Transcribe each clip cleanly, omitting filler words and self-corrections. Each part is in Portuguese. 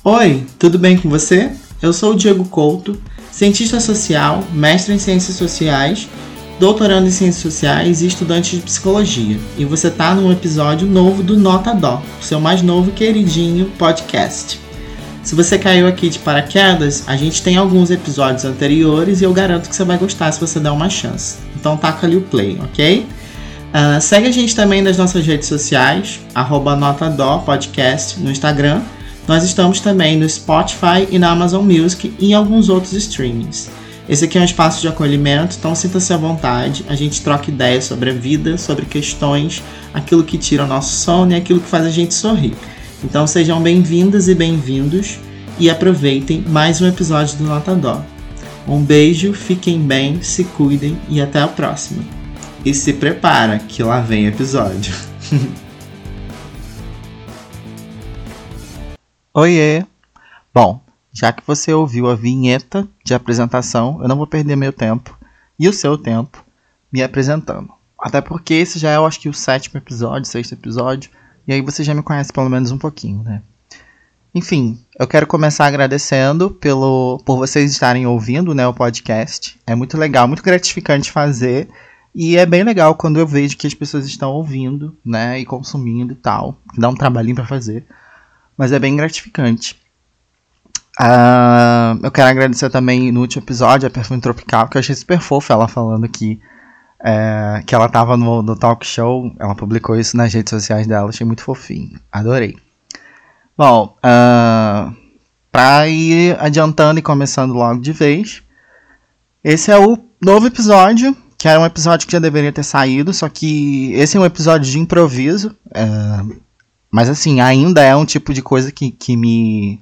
Oi, tudo bem com você? Eu sou o Diego Couto, cientista social, mestre em ciências sociais, doutorando em ciências sociais e estudante de psicologia. E você está num episódio novo do Nota Dó, o seu mais novo queridinho podcast. Se você caiu aqui de paraquedas, a gente tem alguns episódios anteriores e eu garanto que você vai gostar se você der uma chance. Então taca ali o play, ok? Segue a gente também nas nossas redes sociais, @notadó podcast no Instagram. Nós estamos também no Spotify e na Amazon Music e em alguns outros streamings. Esse aqui é um espaço de acolhimento, então sinta-se à vontade. A gente troca ideias sobre a vida, sobre questões, aquilo que tira o nosso sono e aquilo que faz a gente sorrir. Então sejam bem-vindas e bem-vindos e aproveitem mais um episódio do Nota Dó. Um beijo, fiquem bem, se cuidem e até a próxima. E se prepara que lá vem episódio. Oiê! Bom, já que você ouviu a vinheta de apresentação, eu não vou perder meu tempo e o seu tempo me apresentando. Até porque esse já é, eu acho que o 7º episódio, 6º episódio, e aí você já me conhece pelo menos um pouquinho, né? Enfim, eu quero começar agradecendo por vocês estarem ouvindo, né, o podcast. É muito legal, muito gratificante fazer, e é bem legal quando eu vejo que as pessoas estão ouvindo, né, e consumindo e tal. Dá um trabalhinho pra fazer. Mas é bem gratificante. Eu quero agradecer também no último episódio a Perfume Tropical, que eu achei super fofa ela falando que ela tava no talk show. Ela publicou isso nas redes sociais dela, achei muito fofinho. Adorei. Bom, pra ir adiantando e começando logo de vez, esse é o novo episódio, que era um episódio que já deveria ter saído, só que esse é um episódio de improviso. Mas assim, ainda é um tipo de coisa que me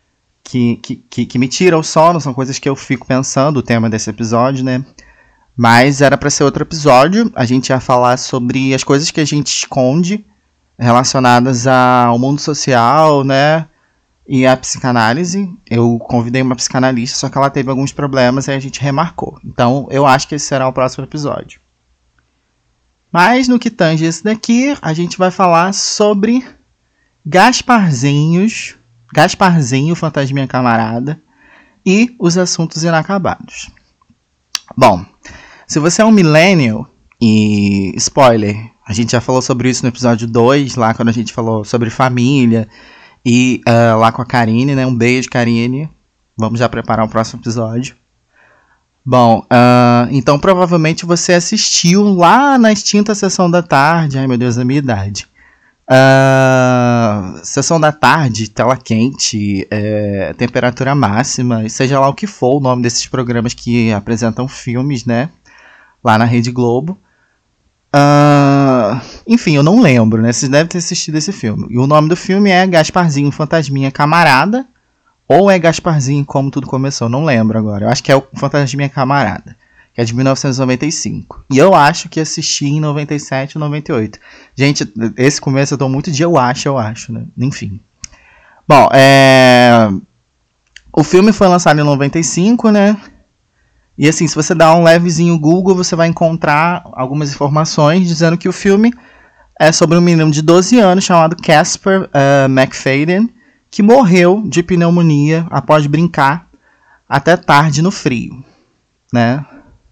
tira o sono, são coisas que eu fico pensando, o tema desse episódio, né? Mas era para ser outro episódio, a gente ia falar sobre as coisas que a gente esconde relacionadas ao mundo social, né? E à psicanálise. Eu convidei uma psicanalista, só que ela teve alguns problemas e a gente remarcou. Então eu acho que esse será o próximo episódio. Mas no que tange esse daqui, a gente vai falar sobre Gasparzinho, Fantasminha Camarada e os assuntos inacabados. Bom, se você é um millennial, e spoiler, a gente já falou sobre isso no episódio 2, lá quando a gente falou sobre família, e lá com a Karine, né? Um beijo, Karine. Vamos já preparar o próximo episódio. Bom, então provavelmente você assistiu lá na extinta Sessão da Tarde. Ai meu Deus, a minha idade. Sessão da Tarde, tela quente, temperatura máxima, seja lá o que for o nome desses programas que apresentam filmes, né? Lá na Rede Globo. Enfim, eu não lembro, né? Vocês devem ter assistido esse filme. E o nome do filme é Gasparzinho, Fantasminha Camarada. Ou é Gasparzinho, Como Tudo Começou, não lembro agora. Eu acho que é o Fantasminha Camarada, que é de 1995. E eu acho que assisti em 97 ou 98. Gente, esse começo eu tô muito de eu acho, né? Enfim. Bom, o filme foi lançado em 95, né? E assim, se você dá um levezinho Google, você vai encontrar algumas informações dizendo que o filme é sobre um menino de 12 anos chamado Casper McFadden, que morreu de pneumonia após brincar até tarde no frio, né?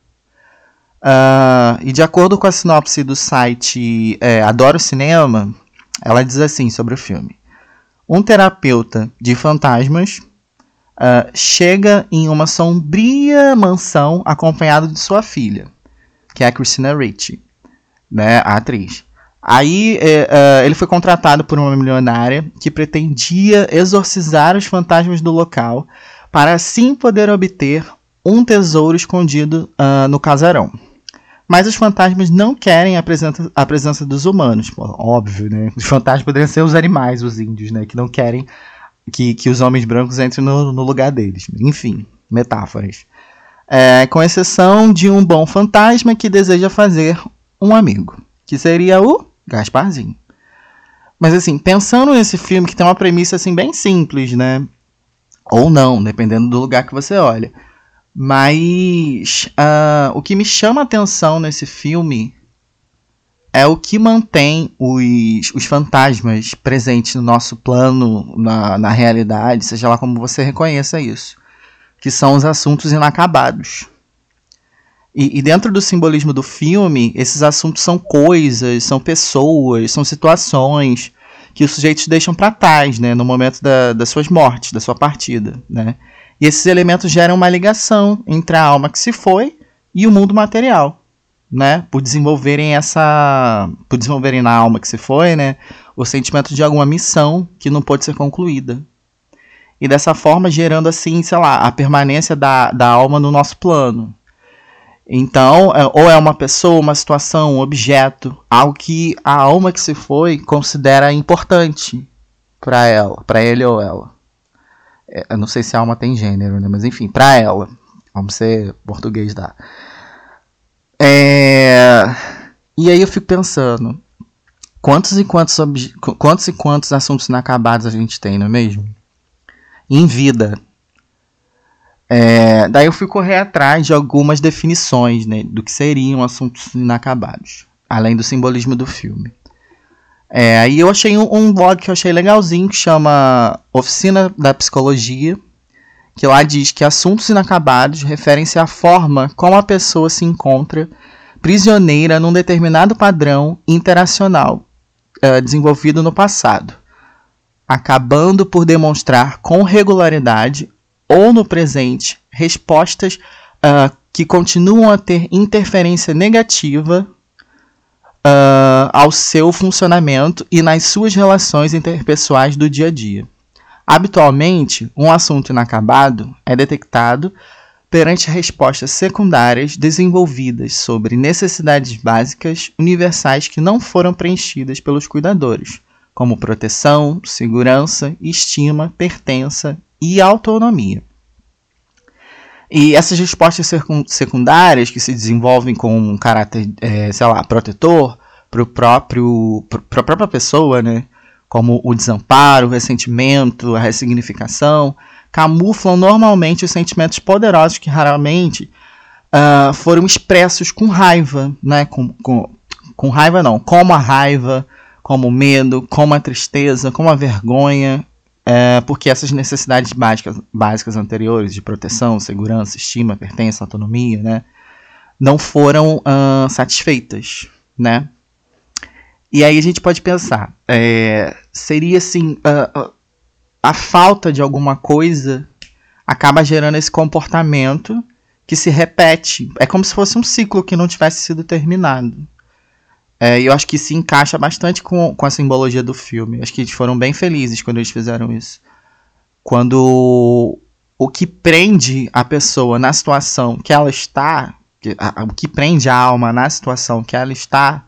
E de acordo com a sinopse do site Adoro Cinema, ela diz assim sobre o filme: um terapeuta de fantasmas chega em uma sombria mansão acompanhado de sua filha, que é a Christina Ricci, né, a atriz. Aí ele foi contratado por uma milionária que pretendia exorcizar os fantasmas do local para assim poder obter um tesouro escondido no casarão. Mas os fantasmas não querem a presença dos humanos. Pô, óbvio, né? Os fantasmas poderiam ser os animais, os índios, né? Que não querem que os homens brancos entrem no lugar deles. Enfim, metáforas. Com exceção de um bom fantasma que deseja fazer um amigo, que seria o Gasparzinho. Mas assim, pensando nesse filme que tem uma premissa assim bem simples, né? Ou não, dependendo do lugar que você olha. Mas o que me chama a atenção nesse filme é o que mantém os fantasmas presentes no nosso plano, na realidade, seja lá como você reconheça isso, que são os assuntos inacabados. E dentro do simbolismo do filme, esses assuntos são coisas, são pessoas, são situações que os sujeitos deixam para trás, né, no momento das suas mortes, da sua partida, né? E esses elementos geram uma ligação entre a alma que se foi e o mundo material, né? Por desenvolverem na alma que se foi, né, o sentimento de alguma missão que não pôde ser concluída. E dessa forma gerando assim, sei lá, a permanência da alma no nosso plano. Então, ou é uma pessoa, uma situação, um objeto, algo que a alma que se foi considera importante para ela, para ele ou ela. Eu não sei se a alma tem gênero, né? Mas enfim, para ela. Vamos ser português da. E aí eu fico pensando, quantos e quantos assuntos inacabados a gente tem, não é mesmo? Em vida. Daí eu fui correr atrás de algumas definições, né, do que seriam assuntos inacabados, além do simbolismo do filme. Aí eu achei um blog que eu achei legalzinho, que chama Oficina da Psicologia, que lá diz que assuntos inacabados referem-se à forma como a pessoa se encontra prisioneira num determinado padrão interacional desenvolvido no passado, acabando por demonstrar com regularidade ou no presente respostas que continuam a ter interferência negativa ao seu funcionamento e nas suas relações interpessoais do dia a dia. Habitualmente, um assunto inacabado é detectado perante respostas secundárias desenvolvidas sobre necessidades básicas universais que não foram preenchidas pelos cuidadores, como proteção, segurança, estima, pertença e autonomia. E essas respostas secundárias que se desenvolvem com um caráter, protetor para a própria pessoa, né, como o desamparo, o ressentimento, a ressignificação, camuflam normalmente os sentimentos poderosos que raramente foram expressos com raiva, né, com raiva não, como a raiva, como o medo, como a tristeza, como a vergonha, porque essas necessidades básicas anteriores de proteção, segurança, estima, pertença, autonomia, né, não foram satisfeitas, né? E aí a gente pode pensar, seria assim, a falta de alguma coisa acaba gerando esse comportamento que se repete. É como se fosse um ciclo que não tivesse sido terminado. E eu acho que se encaixa bastante com a simbologia do filme. Acho que eles foram bem felizes quando eles fizeram isso. Quando o que prende a pessoa na situação que ela está, o que prende a alma na situação que ela está,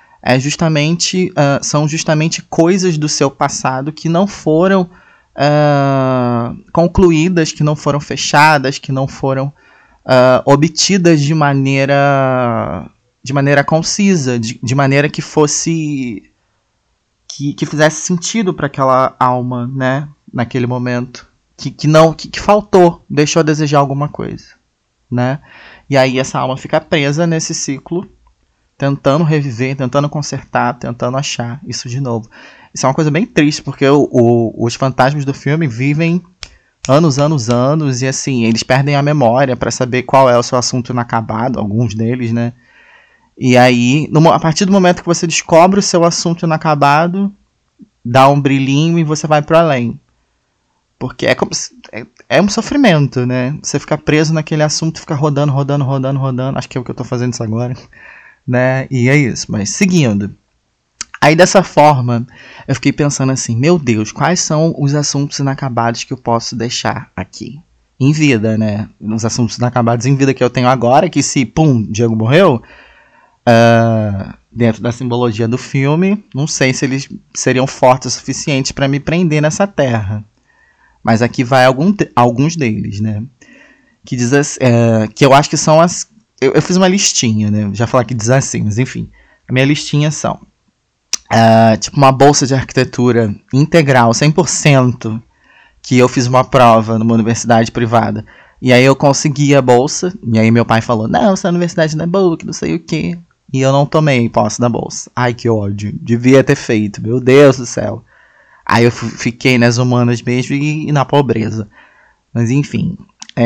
são justamente coisas do seu passado que não foram concluídas, que não foram fechadas, que não foram obtidas de maneira concisa, de maneira que fosse que fizesse sentido para aquela alma, né, naquele momento, que faltou, deixou a desejar alguma coisa, né? E aí essa alma fica presa nesse ciclo, tentando reviver, tentando consertar, tentando achar isso de novo. Isso é uma coisa bem triste, porque os fantasmas do filme vivem anos, e assim, eles perdem a memória para saber qual é o seu assunto inacabado, alguns deles, né? E aí, a partir do momento que você descobre o seu assunto inacabado, dá um brilhinho e você vai para além. Porque é um sofrimento, né? Você fica preso naquele assunto, fica rodando. Acho que é o que eu tô fazendo isso agora, né? E é isso, mas seguindo. Aí dessa forma, eu fiquei pensando assim, meu Deus, quais são os assuntos inacabados que eu posso deixar aqui? Em vida, né? Os assuntos inacabados em vida que eu tenho agora, que se, Diego morreu, dentro da simbologia do filme, não sei se eles seriam fortes o suficiente para me prender nessa terra. Mas aqui vai alguns deles, né? Que diz que eu acho que são as... Eu fiz uma listinha, né? Já falar que diz assim, mas enfim. A minha listinha são... tipo uma bolsa de arquitetura integral, 100%, que eu fiz uma prova numa universidade privada. E aí eu consegui a bolsa, e aí meu pai falou, não, essa universidade não é boa, que não sei o quê. e eu não tomei posse da bolsa. Ai, que ódio. Devia ter feito, meu Deus do céu. Aí eu fiquei nas humanas mesmo e na pobreza. Mas enfim.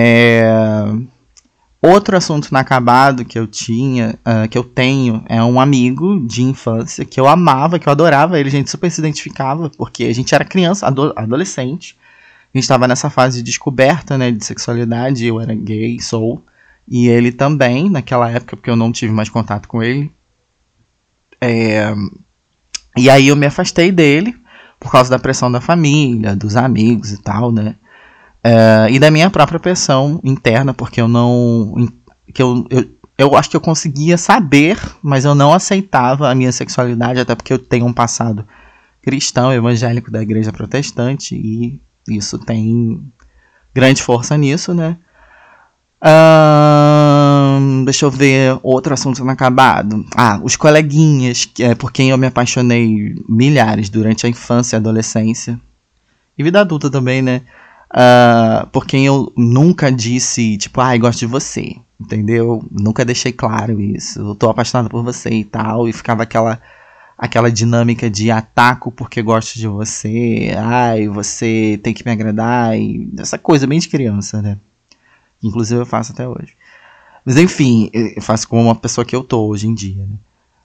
Outro assunto inacabado que eu tinha, que eu tenho, é um amigo de infância que eu amava, que eu adorava ele. A gente super se identificava, porque a gente era criança, adolescente. A gente estava nessa fase de descoberta, né, de sexualidade. Eu era gay, sou. E ele também, naquela época, porque eu não tive mais contato com ele. E aí eu me afastei dele, por causa da pressão da família, dos amigos e tal, né? E da minha própria pressão interna, porque eu não... Eu acho que eu conseguia saber, mas eu não aceitava a minha sexualidade, até porque eu tenho um passado cristão, evangélico da igreja protestante, e isso tem grande força nisso, né? Deixa eu ver outro assunto inacabado. Os coleguinhas, por quem eu me apaixonei milhares durante a infância e adolescência. E vida adulta também, né? Por quem eu nunca disse, tipo, gosto de você. Entendeu? Nunca deixei claro isso. Eu tô apaixonado por você e tal. E ficava aquela dinâmica de ataco porque gosto de você. Você tem que me agradar. E essa coisa bem de criança, né? Inclusive eu faço até hoje. Mas enfim, eu faço como uma pessoa que eu tô hoje em dia, né?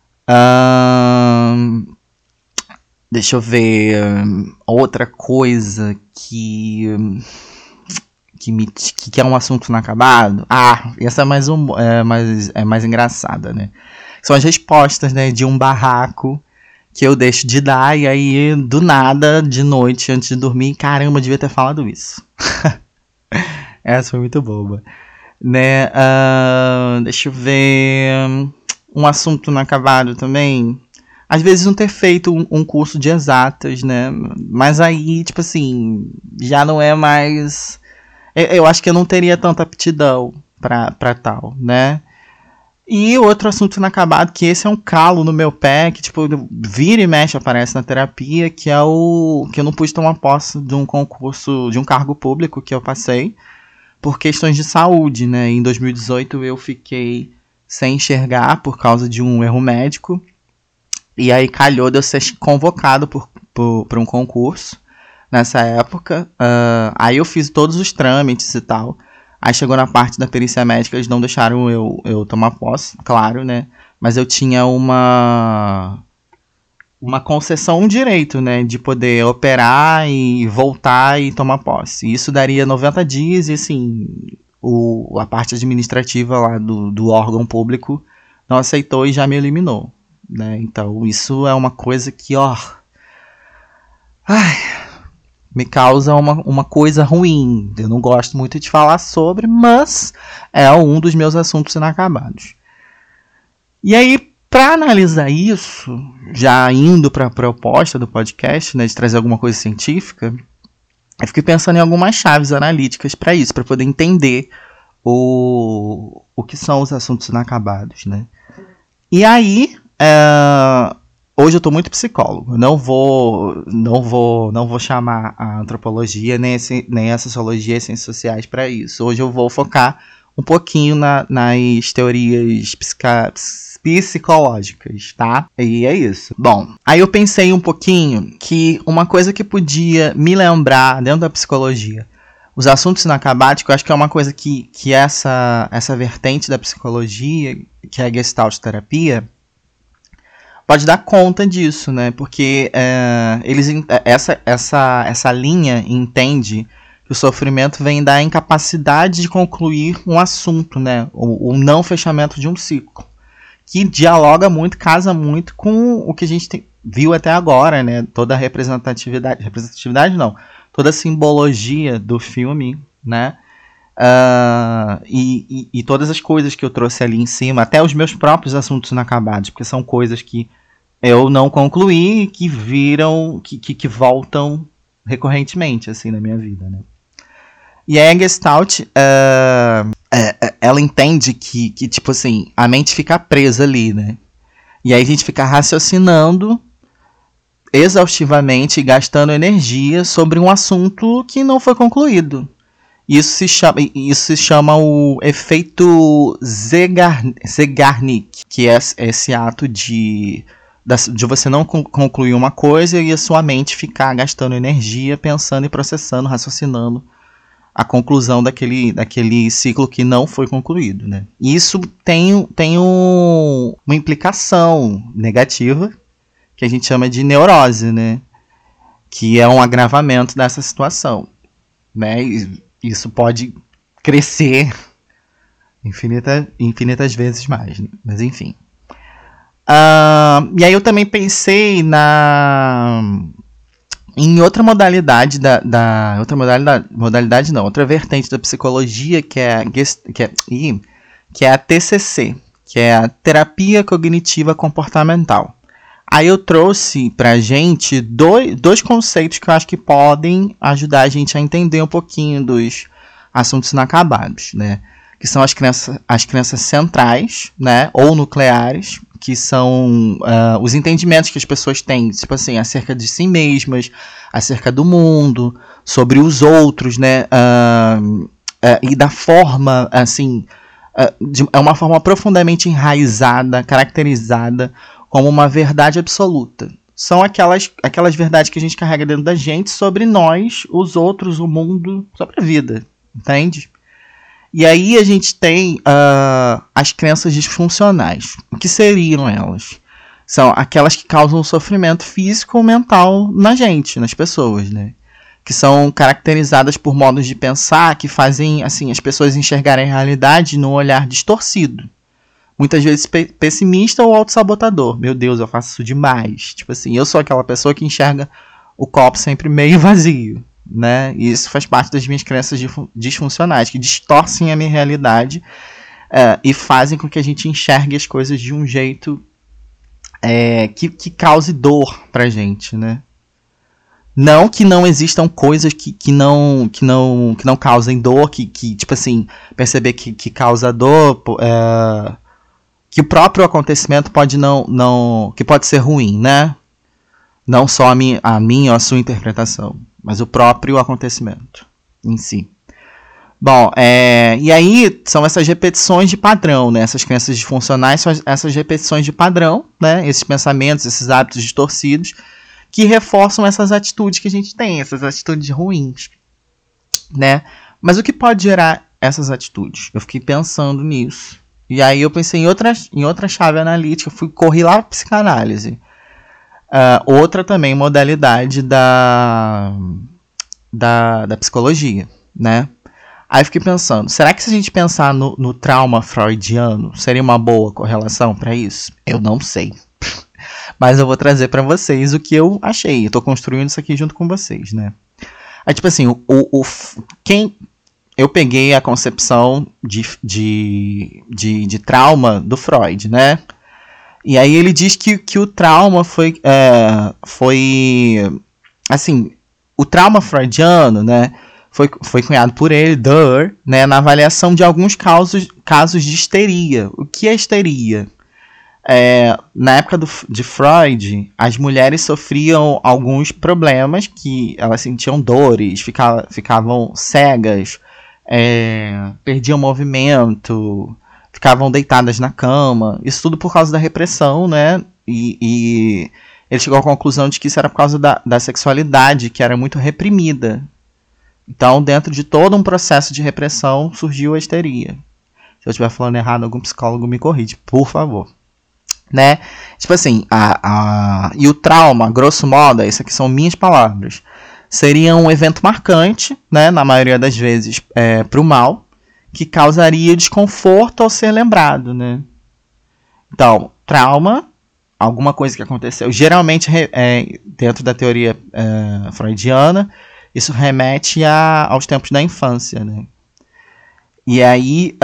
Deixa eu ver. Outra coisa que é um assunto inacabado. Essa é mais engraçada, né? São as respostas, né, de um barraco que eu deixo de dar. E aí, do nada, de noite, antes de dormir, caramba, eu devia ter falado isso. Essa foi muito boba, né? Deixa eu ver. Um assunto inacabado também. Às vezes não ter feito um curso de exatas, né? Mas aí, tipo assim, já não é mais... Eu acho que eu não teria tanta aptidão pra tal, né? E outro assunto inacabado, que esse é um calo no meu pé, que tipo, vira e mexe aparece na terapia, que é o que eu não pude tomar posse de um concurso, de um cargo público que eu passei, por questões de saúde, né? Em 2018 eu fiquei sem enxergar por causa de um erro médico. E aí calhou de eu ser convocado por um concurso nessa época. Aí eu fiz todos os trâmites e tal. Aí chegou na parte da perícia médica, eles não deixaram eu tomar posse, claro, né? Mas eu tinha uma concessão, um direito, né, de poder operar e voltar e tomar posse. Isso daria 90 dias e, assim, a parte administrativa lá do órgão público não aceitou e já me eliminou, né? Então, isso é uma coisa que, me causa uma coisa ruim. Eu não gosto muito de falar sobre, mas é um dos meus assuntos inacabados. E aí, para analisar isso, já indo para a proposta do podcast, né, de trazer alguma coisa científica, eu fiquei pensando em algumas chaves analíticas para isso, para poder entender o que são os assuntos inacabados, né? E aí, hoje eu estou muito psicólogo. Não vou chamar a antropologia nem a sociologia e ciências sociais para isso. Hoje eu vou focar um pouquinho nas teorias psicológicas, tá? E é isso. Bom, aí eu pensei um pouquinho que uma coisa que podia me lembrar dentro da psicologia, os assuntos inacabados, que eu acho que é uma coisa que essa vertente da psicologia, que é a Gestalt terapia, pode dar conta disso, né? Porque essa linha entende que o sofrimento vem da incapacidade de concluir um assunto, né? O não fechamento de um ciclo, que dialoga muito, casa muito com o que a gente viu até agora, né? Toda a representatividade não, toda a simbologia do filme, né? E todas as coisas que eu trouxe ali em cima, até os meus próprios assuntos inacabados, porque são coisas que eu não concluí e que viram, que voltam recorrentemente, assim, na minha vida, né? E a Gestalt, ela entende que, tipo assim, a mente fica presa ali, né? E aí a gente fica raciocinando exaustivamente e gastando energia sobre um assunto que não foi concluído. Isso se chama o efeito Zeigarnik, que é esse ato de você não concluir uma coisa e a sua mente ficar gastando energia pensando e processando, raciocinando a conclusão daquele ciclo que não foi concluído, né? E isso tem uma implicação negativa que a gente chama de neurose, né? Que é um agravamento dessa situação, né? E isso pode crescer infinitas vezes mais, né? Mas enfim. E aí eu também pensei em outra modalidade outra vertente da psicologia que é a TCC, que é a terapia cognitiva comportamental. Aí eu trouxe pra gente dois conceitos que eu acho que podem ajudar a gente a entender um pouquinho dos assuntos inacabados, né? Que são as crenças centrais, né, ou nucleares, que são os entendimentos que as pessoas têm, tipo assim, acerca de si mesmas, acerca do mundo, sobre os outros, né, e da forma, assim, é uma forma profundamente enraizada, caracterizada como uma verdade absoluta. São aquelas verdades que a gente carrega dentro da gente sobre nós, os outros, o mundo, sobre a vida, entende? E aí a gente tem as crenças disfuncionais. O que seriam elas? São aquelas que causam sofrimento físico ou mental na gente, nas pessoas, né? Que são caracterizadas por modos de pensar que fazem assim, as pessoas enxergarem a realidade num olhar distorcido. Muitas vezes pessimista ou autossabotador. Meu Deus, eu faço isso demais. Tipo assim, eu sou aquela pessoa que enxerga o copo sempre meio vazio, né? E isso faz parte das minhas crenças disfuncionais, que distorcem a minha realidade e fazem com que a gente enxergue as coisas de um jeito que cause dor pra gente, né? Não que não existam coisas que não causem dor, que tipo assim, perceber que causa dor, que o próprio acontecimento pode que pode ser ruim, né? Não só a minha ou a sua interpretação, mas o próprio acontecimento em si. Bom, e aí são essas repetições de padrão, né? Essas crenças disfuncionais são essas repetições de padrão, né? Esses pensamentos, esses hábitos distorcidos que reforçam essas atitudes que a gente tem, essas atitudes ruins, né? Mas o que pode gerar essas atitudes? Eu fiquei pensando nisso. E aí eu pensei em outra chave analítica, corri lá para psicanálise. Outra também modalidade da psicologia, né? Aí eu fiquei pensando, será que se a gente pensar no trauma freudiano, seria uma boa correlação para isso? Eu não sei. Mas eu vou trazer para vocês o que eu achei. Eu tô construindo isso aqui junto com vocês, né? Aí, tipo assim, eu peguei a concepção de trauma do Freud, né? E aí ele diz que o trauma foi assim, o trauma freudiano, né, foi cunhado por ele, né, na avaliação de alguns casos de histeria. O que é histeria? Na época de Freud, as mulheres sofriam alguns problemas, que elas sentiam dores, ficavam cegas, perdiam movimento, ficavam deitadas na cama, isso tudo por causa da repressão, né? E ele chegou à conclusão de que isso era por causa da sexualidade, que era muito reprimida. Então, dentro de todo um processo de repressão, surgiu a histeria. Se eu estiver falando errado, algum psicólogo me corrige, por favor. Né? Tipo assim, e o trauma, grosso modo, isso aqui são minhas palavras, seria um evento marcante, né, na maioria das vezes para o mal, que causaria desconforto ao ser lembrado, né? Então, trauma, alguma coisa que aconteceu, geralmente dentro da teoria freudiana, isso remete aos tempos da infância, né? E aí,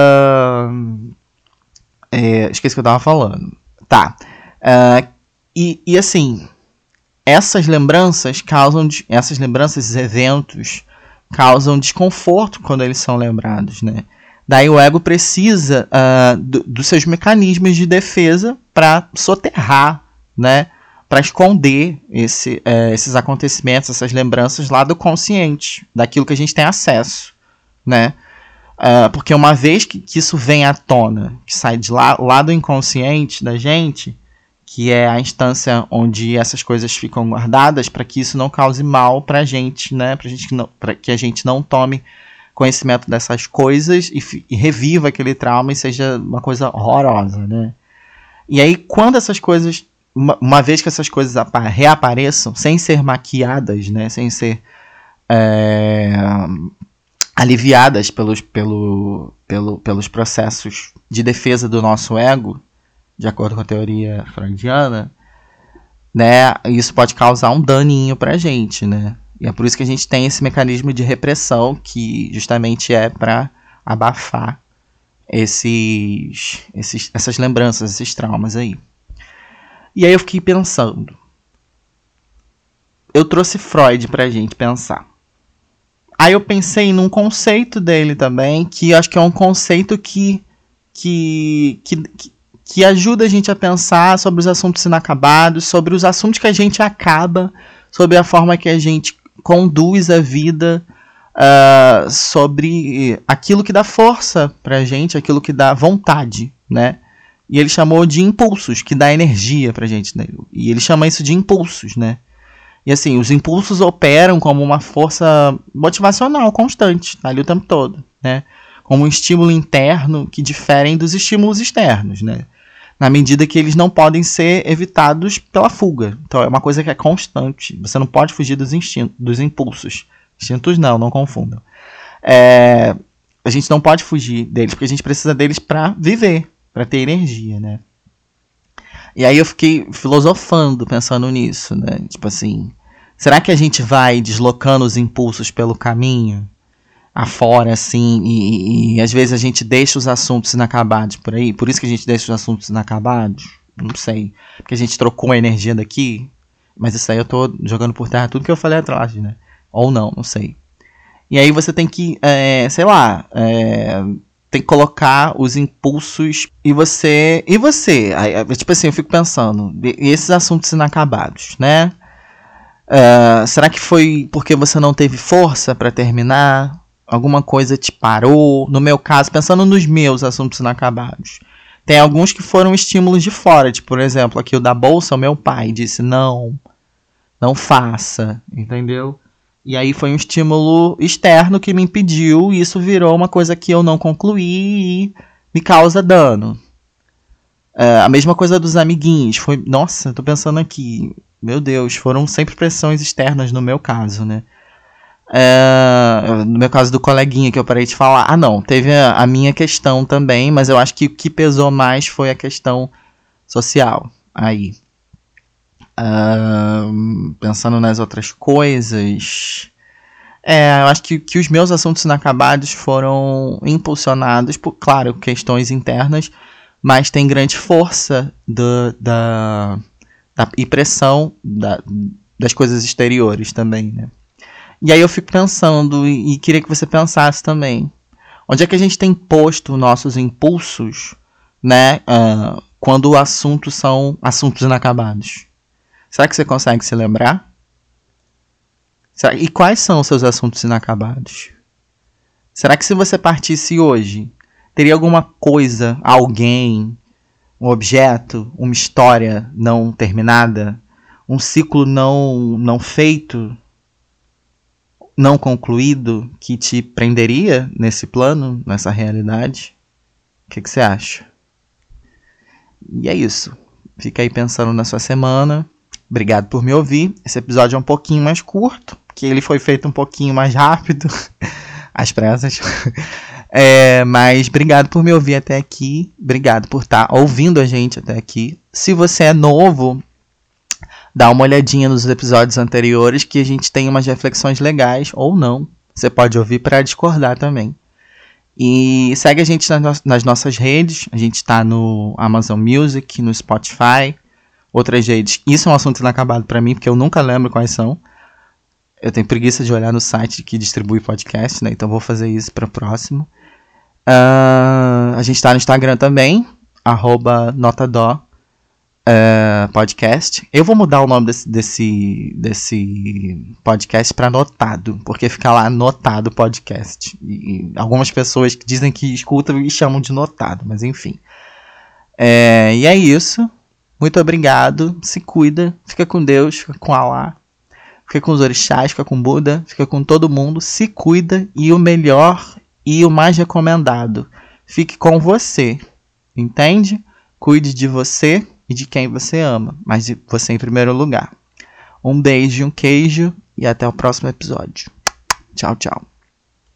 esqueci o que eu estava falando. Tá. E assim, essas lembranças, esses eventos, causam desconforto quando eles são lembrados, né? Daí o ego precisa dos seus mecanismos de defesa para soterrar, né? Para esconder esses acontecimentos, essas lembranças lá do consciente, daquilo que a gente tem acesso, né? Porque uma vez que isso vem à tona, que sai de lá do inconsciente da gente, que é a instância onde essas coisas ficam guardadas, para que isso não cause mal pra gente, né? Para que a gente não tome conhecimento dessas coisas e reviva aquele trauma e seja uma coisa horrorosa, né? E aí, quando essas coisas, uma vez que essas coisas reapareçam, sem ser maquiadas, né? Sem ser aliviadas pelos processos de defesa do nosso ego, de acordo com a teoria freudiana, né, isso pode causar um daninho pra gente, né? E é por isso que a gente tem esse mecanismo de repressão, que justamente é para abafar essas lembranças, esses traumas aí. E aí eu fiquei pensando. Eu trouxe Freud pra gente pensar. Aí eu pensei num conceito dele também, que eu acho que é um conceito que ajuda a gente a pensar sobre os assuntos inacabados, sobre os assuntos que a gente acaba, sobre a forma que a gente conduz a vida, sobre aquilo que dá força pra gente, aquilo que dá vontade, né? E ele chamou de impulsos, que dá energia pra gente, né? E ele chama isso de impulsos, né? E assim, os impulsos operam como uma força motivacional constante, tá ali o tempo todo, né? Como um estímulo interno que diferem dos estímulos externos, né? Na medida que eles não podem ser evitados pela fuga. Então é uma coisa que é constante. Você não pode fugir dos impulsos. Instintos não confundam. A gente não pode fugir deles, porque a gente precisa deles para viver, para ter energia, né? E aí eu fiquei filosofando, pensando nisso, né? Tipo assim, será que a gente vai deslocando os impulsos pelo caminho afora, assim, e às vezes a gente deixa os assuntos inacabados por aí? Por isso que a gente deixa os assuntos inacabados? Não sei. Porque a gente trocou a energia daqui? Mas isso aí eu tô jogando por terra tudo que eu falei atrás, né? Ou não sei. E aí você tem que, tem que colocar os impulsos e você. Aí, tipo assim, eu fico pensando, e esses assuntos inacabados, né? Será que foi porque você não teve força para terminar? Alguma coisa te parou? No meu caso, pensando nos meus assuntos inacabados, tem alguns que foram estímulos de fora. Tipo, por exemplo, aqui o da bolsa, o meu pai disse não faça, entendeu? E aí foi um estímulo externo que me impediu, e isso virou uma coisa que eu não concluí e me causa dano. A mesma coisa dos amiguinhos. Nossa, tô pensando aqui. Meu Deus, foram sempre pressões externas no meu caso, né? No meu caso do coleguinha que eu parei de falar. Não, teve a minha questão também, mas eu acho que o que pesou mais foi a questão social. Aí. Pensando nas outras coisas, eu acho que os meus assuntos inacabados foram impulsionados por, claro, questões internas, mas tem grande força e pressão das coisas exteriores também, né? E aí eu fico pensando, e queria que você pensasse também, onde é que a gente tem posto nossos impulsos, né, quando o assunto são assuntos inacabados? Será que você consegue se lembrar? E quais são os seus assuntos inacabados? Será que se você partisse hoje, teria alguma coisa, alguém, um objeto, uma história não terminada, um ciclo não feito, não concluído, que te prenderia nesse plano, nessa realidade? O que você acha? E é isso. Fica aí pensando na sua semana. Obrigado por me ouvir. Esse episódio é um pouquinho mais curto, porque ele foi feito um pouquinho mais rápido, às pressas. Mas obrigado por me ouvir até aqui. Obrigado por estar ouvindo a gente até aqui. Se você é novo, dá uma olhadinha nos episódios anteriores, que a gente tem umas reflexões legais, ou não. Você pode ouvir para discordar também. E segue a gente nas nossas redes. A gente está no Amazon Music, no Spotify, outras redes. Isso é um assunto inacabado para mim, porque eu nunca lembro quais são. Eu tenho preguiça de olhar no site que distribui podcast, né? Então vou fazer isso para o próximo. A gente está no Instagram também, @notadó. podcast. Eu vou mudar o nome desse podcast para Notado, porque fica lá Notado Podcast. E algumas pessoas que dizem que escutam e chamam de Notado, mas enfim. E é isso. Muito obrigado. Se cuida. Fica com Deus, fica com Allah. Fica com os orixás, fica com Buda, fica com todo mundo. Se cuida. E o melhor e o mais recomendado, fique com você. Entende? Cuide de você e de quem você ama, mas de você em primeiro lugar. Um beijo, um queijo e até o próximo episódio. Tchau, tchau.